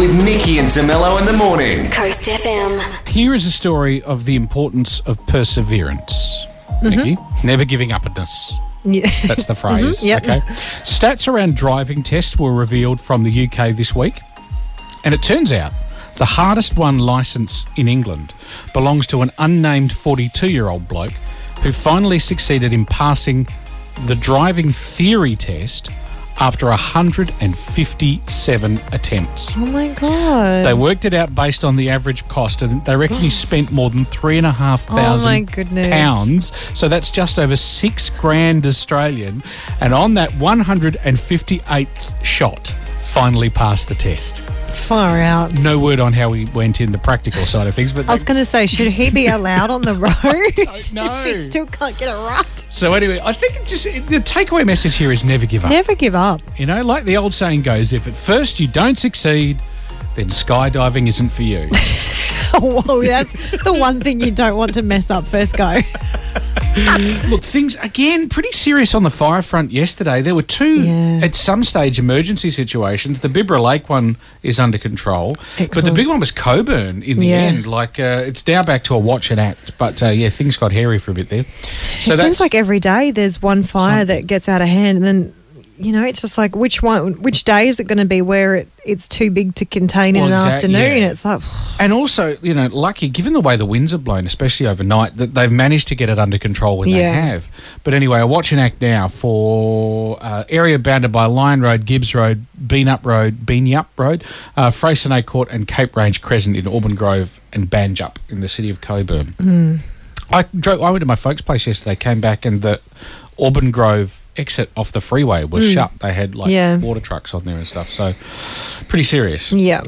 with Nikki and DeMello in the morning. Coast FM. Here is a story of the importance of perseverance. Nikki, never giving up-ness. Yeah. That's the phrase. Yep. Okay. Stats around driving tests were revealed from the UK this week. And it turns out the hardest won licence in England belongs to an unnamed 42-year-old bloke who finally succeeded in passing the driving theory test after 157 attempts. Oh, my God. They worked it out based on the average cost, and they reckon he spent more than £3,500 So that's just over $6,000 Australian. And on that 158th shot, finally passed the test. Far out. No word on how he went in the practical side of things, but I was going to say, should he be allowed on the road don't know. if he still can't get it right? So anyway, I think the takeaway message here is never give up. Never give up. You know, like the old saying goes, if at first you don't succeed, then skydiving isn't for you. Whoa, that's the one thing you don't want to mess up first go. Look, things, again, pretty serious on the fire front yesterday. There were two, at some stage, emergency situations. The Bibra Lake one is under control. Excellent. But the big one was Coburn in the end. Like, it's now back to a watch and act. But, things got hairy for a bit there. So it seems like every day there's one fire that gets out of hand, and then, you know, it's just like which day is it going to be where it's too big to contain in an afternoon? It's like... And also, you know, lucky, given the way the winds have blown, especially overnight, that they've managed to get it under control when they have. But anyway, a watch and act now for area bounded by Lion Road, Gibbs Road, Beenyup Road, Freycinet Court and Cape Range Crescent in Auburn Grove and Banjup in the city of Coburn. I went to my folks' place yesterday, came back, and the Auburn Grove exit off the freeway was shut. They had water trucks on there and stuff, so pretty serious. Yeah.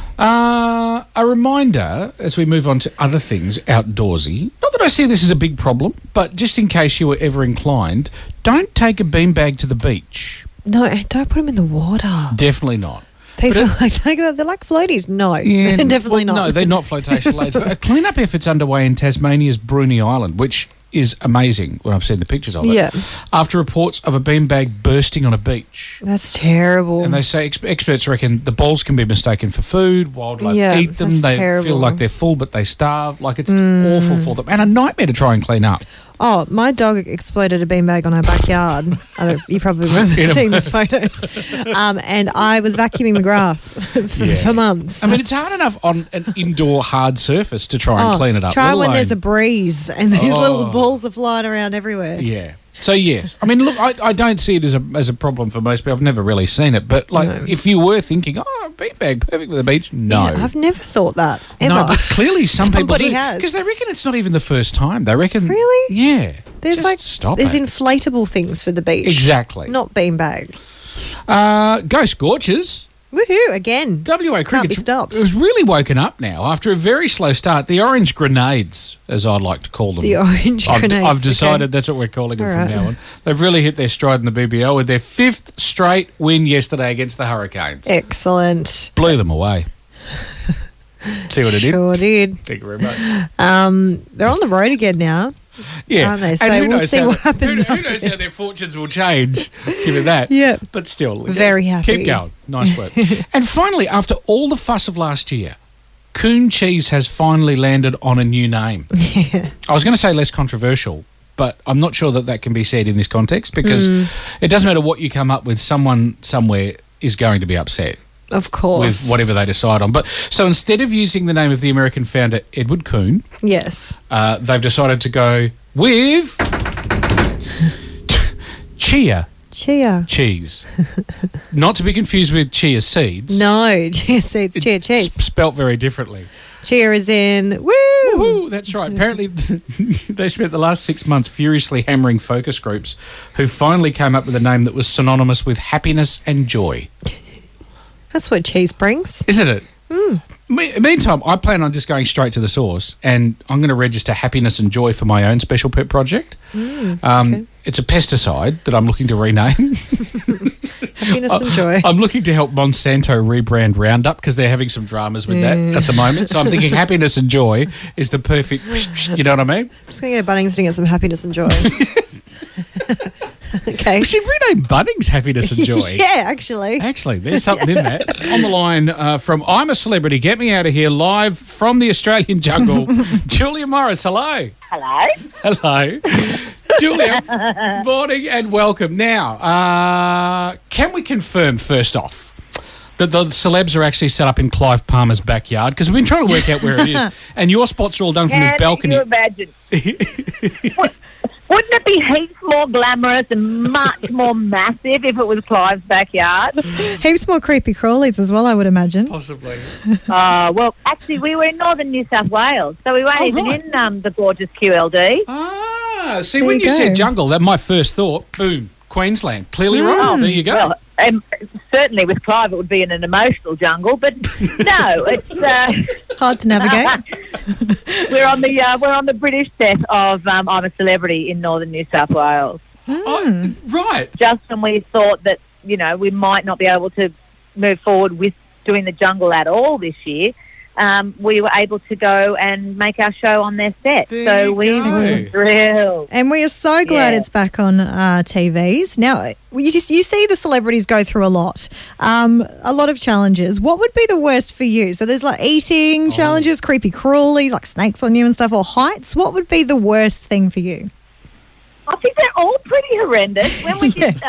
A reminder as we move on to other things outdoorsy, not that I see this as a big problem, but just in case you were ever inclined, don't take a beanbag to the beach. No, don't put them in the water. Definitely not. People they're like floaties. No, definitely not. No, they're not flotation lanes. But a clean-up effort's underway in Tasmania's Bruny Island, which is amazing when I've seen the pictures of it. Yeah. After reports of a beanbag bursting on a beach. That's terrible. And they say experts reckon the balls can be mistaken for food, wildlife eat them, they feel like they're full but they starve. Like it's awful for them. And a nightmare to try and clean up. Oh, my dog exploded a beanbag on her backyard. You probably remember seeing the photos. And I was vacuuming the grass for months. I mean, it's hard enough on an indoor hard surface to try and clean it up. Try when there's a breeze and these little balls are flying around everywhere. Yeah. So, yes. I mean, look, I don't see it as a problem for most people. I've never really seen it. But, if you were thinking, beanbag, perfect for the beach, no. Yeah, I've never thought that, ever. No, but clearly somebody people has. Because they reckon it's not even the first time. They reckon... Really? Yeah. There's there's it. inflatable things for the beach. Exactly. Not beanbags. Go Scorchers. Woohoo, again. WA Can't cricket be stopped. It was really woken up now after a very slow start. The Orange Grenades, as I'd like to call them. The Orange Grenades. I've decided that's what we're calling them from now on. They've really hit their stride in the BBL with their 5th straight win yesterday against the Hurricanes. Excellent. Blew them away. See what it did? Sure did. Thank you very much. They're on the road again now. Yeah. Aren't they? So and we'll see what happens. Who knows how their fortunes will change, given that. Yeah. But still. Very happy. Keep going. Nice work. And finally, after all the fuss of last year, Coon Cheese has finally landed on a new name. Yeah. I was going to say less controversial, but I'm not sure that can be said in this context because it doesn't matter what you come up with, someone somewhere is going to be upset. Of course. With whatever they decide on. But so instead of using the name of the American founder, Edward Coon, yes, they've decided to go with Chia cheese. Not to be confused with chia seeds. No, chia seeds, chia cheese. Spelt very differently. Chia is in woo! Woo-hoo, that's right. Apparently, they spent the last 6 months furiously hammering focus groups who finally came up with a name that was synonymous with happiness and joy. That's what cheese brings. Isn't it? Meantime, I plan on just going straight to the source and I'm going to register happiness and joy for my own special pet project. Okay. It's a pesticide that I'm looking to rename. Happiness and joy. I'm looking to help Monsanto rebrand Roundup because they're having some dramas with that at the moment. So I'm thinking happiness and joy is the perfect, you know what I mean? I'm just going to go to Bunnings to get some happiness and joy. Okay. We should rename Bunnings Happiness and Joy. Yeah, actually. Actually, there's something in that. On the line from I'm a Celebrity, get me out of here, live from the Australian jungle, Julia Morris, hello. Hello. Hello. Julia, morning and welcome. Now, can we confirm first off that the celebs are actually set up in Clive Palmer's backyard? Because we've been trying to work out where it is, and your spots are all done from his balcony. Can you imagine? Wouldn't it be heaps more glamorous and much more massive if it was Clive's backyard? Heaps more creepy crawlies as well, I would imagine. Possibly. Well, actually, we were in northern New South Wales, so we weren't even in the gorgeous QLD. See, There when you you said go. jungle, that my first thought, boom, Queensland. Clearly wrong. There you go. Well, certainly with Clive, it would be in an emotional jungle, but no, it's Hard to navigate. we're on the British set of I'm a Celebrity in northern New South Wales. Oh, right. Just when we thought that we might not be able to move forward with doing the jungle at all this year, we were able to go and make our show on their set. There So you we go. were thrilled. And we are so glad Yeah. it's back on TVs. Now, you see the celebrities go through a lot of challenges. What would be the worst for you? So there's like eating challenges, creepy crawlies, like snakes on you and stuff, or heights. What would be the worst thing for you? I think they're all pretty horrendous. When we did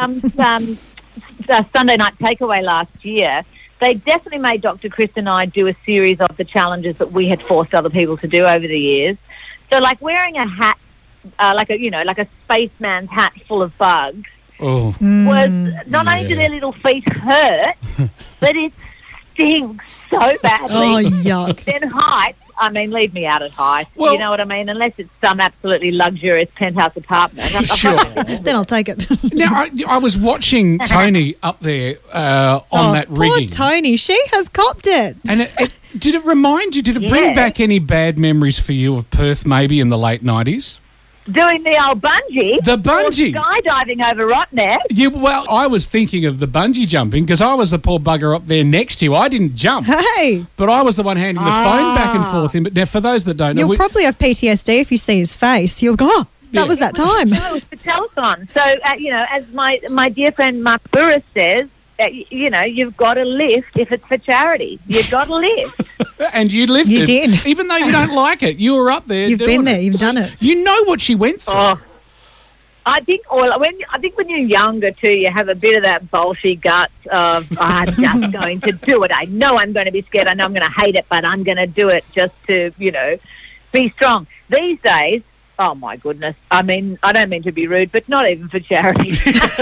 Sunday Night Takeaway last year, they definitely made Dr. Chris and I do a series of the challenges that we had forced other people to do over the years. So, like wearing a hat, like a spaceman's hat full of bugs, Oh, was not only do their little feet hurt, but it stinks so Oh, badly. yuck. Then heights, I mean, leave me out at heights. Well- You know what I mean? Unless it's some absolutely luxurious penthouse apartment. sure. Then I'll take it. Now, I was watching Tony up there on that rigging. Poor Tony. She has copped it. And did it remind you, did it bring Yeah. back any bad memories for you of Perth maybe in the late 90s? Doing the old bungee. The bungee. Or skydiving over Rottnest. Yeah, well, I was thinking of the bungee jumping because I was the poor bugger up there next to you. I didn't jump, Hey, but I was the one handing the phone back and forth. But now, for those that don't know, you'll probably have PTSD if you see his face. You'll go, oh, that Yeah. was that time. No, it's the telethon. So, as my dear friend Mark Burris says, you've got to lift if it's for charity. You've got to lift. and you lifted. You did. Even though you don't like it. You were up there. You've doing been there. it. You've So done it. You know what she went through. Oh, I think when you're younger too, you have a bit of that bolshy guts of I'm just going to do it. I know I'm going to be scared. I know I'm going to hate it, but I'm going to do it just to be strong. These days, oh my goodness! I mean, I don't mean to be rude, but not even for charity.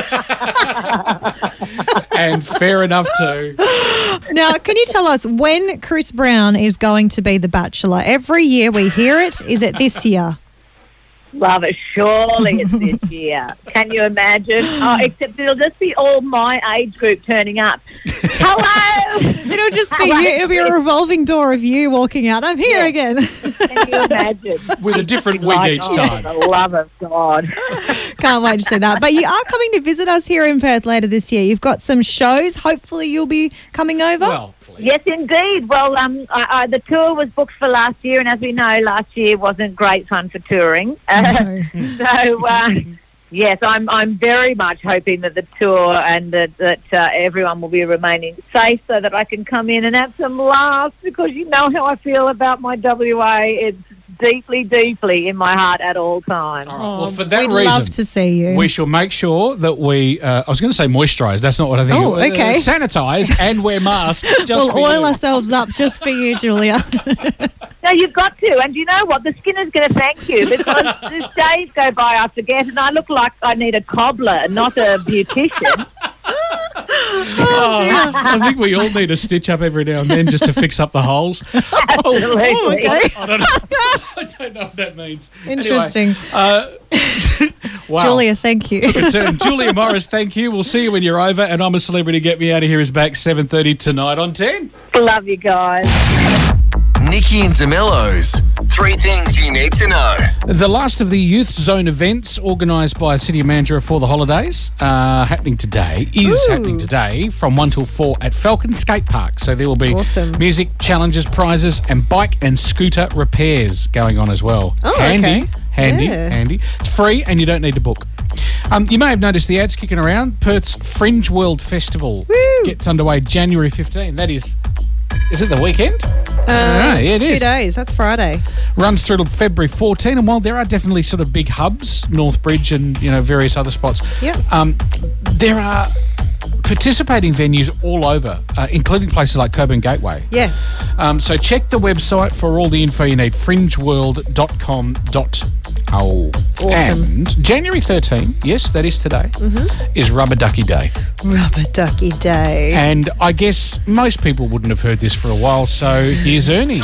And fair enough too. Now, can you tell us when Chris Brown is going to be The Bachelor? Every year we hear it. Is it this year? Love it. Surely it's this year. Can you imagine? Oh, except it'll just be all my age group turning up. Hello! It'll just be you. It'll be a revolving door of you walking out. I'm here again. Can you imagine? With a different wig Like, each oh, time. for the love of God. Can't wait to see that. But you are coming to visit us here in Perth later this year. You've got some shows. Hopefully you'll be coming over. Well, please. Yes, indeed. Well, the tour was booked for last year, and as we know, last year wasn't great fun for touring. No. So, yes, I'm very much hoping that the tour and that everyone will be remaining safe so that I can come in and have some laughs, because you know how I feel about my WA. It's deeply, deeply in my heart at all times. All right. Well, for that We'd reason, love to see you. we shall make sure that we, I was going to say moisturise, that's not what I think. Oh, okay. Sanitise and wear masks just We'll for oil you. ourselves up just for you, Julia. No, you've got to. And you know what? The skin is going to thank you, because as days go by, I forget, and I look like I need a cobbler, not a beautician. Oh, I think we all need a stitch up every now and then just to fix up the holes. Absolutely. Oh, okay. I don't know. I don't know what that means. Interesting. Anyway, wow. Julia, thank you. Took a turn. Julia Morris, thank you. We'll see you when you're over. And I'm a Celebrity. Get Me Out of Here is back 7:30 tonight on 10. Love you guys. Nikki and DeMello's 3 things you need to know. The last of the Youth Zone events organised by City of Mandurah for the holidays happening today from 1 till 4 at Falcon Skate Park. So there will be Awesome. music, challenges, prizes and bike and scooter repairs going on as well. Oh, handy, okay. handy, Yeah. handy. It's free and you don't need to book. You may have noticed the ads kicking around. Perth's Fringe World Festival gets underway January 15. That is it the weekend? Yeah, it 2 is. days. That's Friday. Runs through to February 14. And while there are definitely sort of big hubs, Northbridge and, various other spots, there are participating venues all over, including places like Coburn Gateway. Yeah. So check the website for all the info you need, fringeworld.com.au. Awesome. And January 13, yes, that is today, is Rubber Ducky Day. Rubber Ducky Day. And I guess most people wouldn't have heard this for a while, so here's Ernie.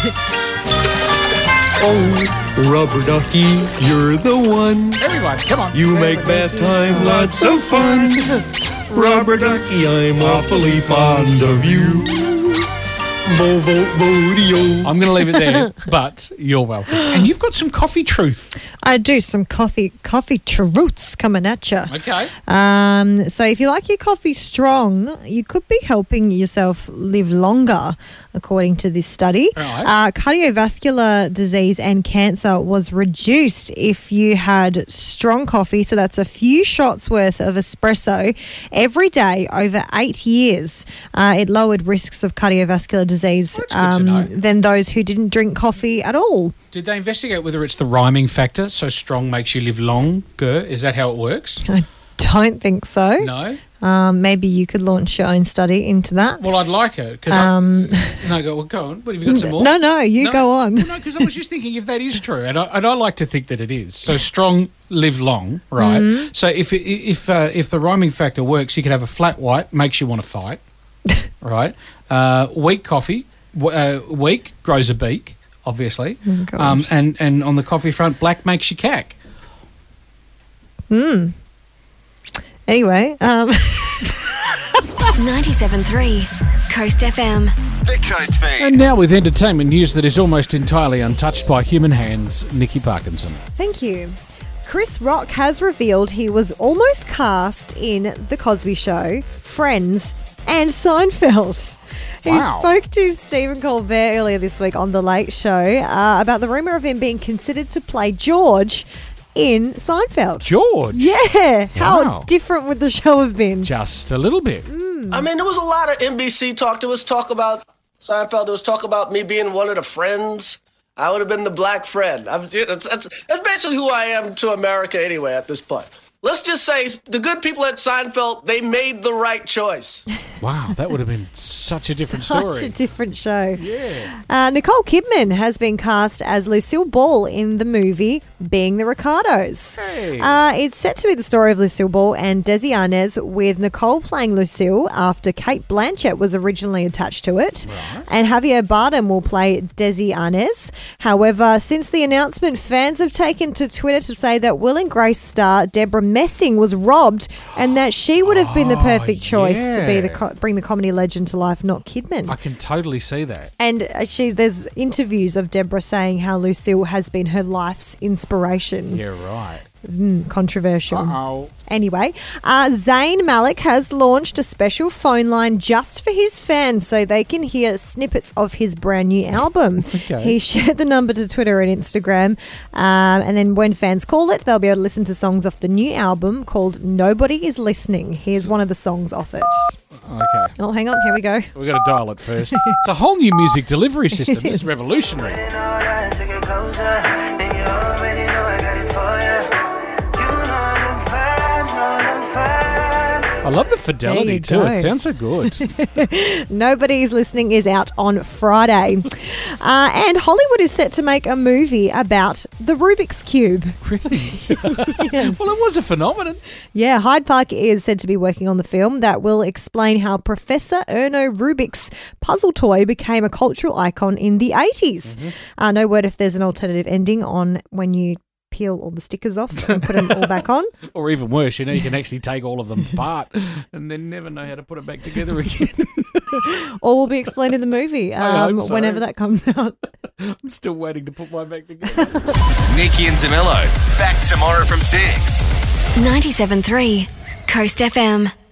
Oh, Rubber Ducky, you're the one. Everyone, come on. You make bath time lots of fun. Rubber Ducky, I'm awfully fond of you. Bo-bo-bo-de-o. I'm going to leave it there, but you're welcome. And you've got some coffee truth. I do some coffee truths coming at you. Okay. So if you like your coffee strong, you could be helping yourself live longer, according to this study. Right. Cardiovascular disease and cancer was reduced if you had strong coffee. So that's a few shots worth of espresso every day over 8 years. It lowered risks of cardiovascular disease That's good to know. than those who didn't drink coffee at all. Did they investigate whether it's the rhyming factor, so strong makes you live longer? Is that how it works? I don't think so. No? Maybe you could launch your own study into that. Well, I'd like it. Cause go on. What, have you got some more? No, you go on. No, because I was just thinking if that is true, and I like to think that it is. So strong, live long, right? Mm-hmm. So if the rhyming factor works, you could have a flat white, makes you want to fight, right? Weak coffee, weak grows a beak, obviously. Oh, gosh. And on the coffee front, black makes you cack. Anyway, 97.3 Coast FM. The Coast Feed. And now with entertainment news that is almost entirely untouched by human hands, Nikki Parkinson. thank you. Chris Rock has revealed he was almost cast in The Cosby Show, Friends, and Seinfeld. He Wow. spoke to Stephen Colbert earlier this week on The Late Show about the rumour of him being considered to play George in Seinfeld. George? Yeah. How Wow. different would the show have been? Just a little bit. I mean, there was a lot of NBC talk. There was talk about Seinfeld. There was talk about me being one of the friends. I would have been the black friend. That's basically who I am to America anyway at this point. Let's just say the good people at Seinfeld, they made the right choice. Wow, that would have been such a different Such story. a different show. Yeah. Nicole Kidman has been cast as Lucille Ball in the movie Being the Ricardos. Hey. It's set to be the story of Lucille Ball and Desi Arnaz, with Nicole playing Lucille after Kate Blanchett was originally attached to it. Right. And Javier Bardem will play Desi Arnaz. However, since the announcement, fans have taken to Twitter to say that Will and Grace star Deborah Messing was robbed and that she would have been the perfect choice to be yeah. bring the comedy legend to life, not Kidman. I can totally see that. And there's interviews of Deborah saying how Lucille has been her life's inspiration. Yeah, right. Controversial. Uh-oh. Anyway, Zayn Malik has launched a special phone line just for his fans so they can hear snippets of his brand new album. Okay. He shared the number to Twitter and Instagram. And then when fans call it, they'll be able to listen to songs off the new album called Nobody Is Listening. Here's one of the songs off it. Okay. Oh, hang on. Here we go. We've got to dial it first. It's a whole new music delivery system. This is revolutionary. I love the fidelity There you too. go. It sounds so good. Nobody's Listening is out on Friday. And Hollywood is set to make a movie about the Rubik's Cube. Really? Yes. Well, it was a phenomenon. Yeah, Hyde Park is said to be working on the film that will explain how Professor Erno Rubik's puzzle toy became a cultural icon in the 80s. No word if there's an alternative ending on when you peel all the stickers off and put them all back on. Or even worse, you can actually take all of them apart and then never know how to put it back together again. Or will be explained in the movie I hope so. whenever that comes out. I'm still waiting to put mine back together. Nikki and Zamillo, back tomorrow from 6. 97.3 Coast FM.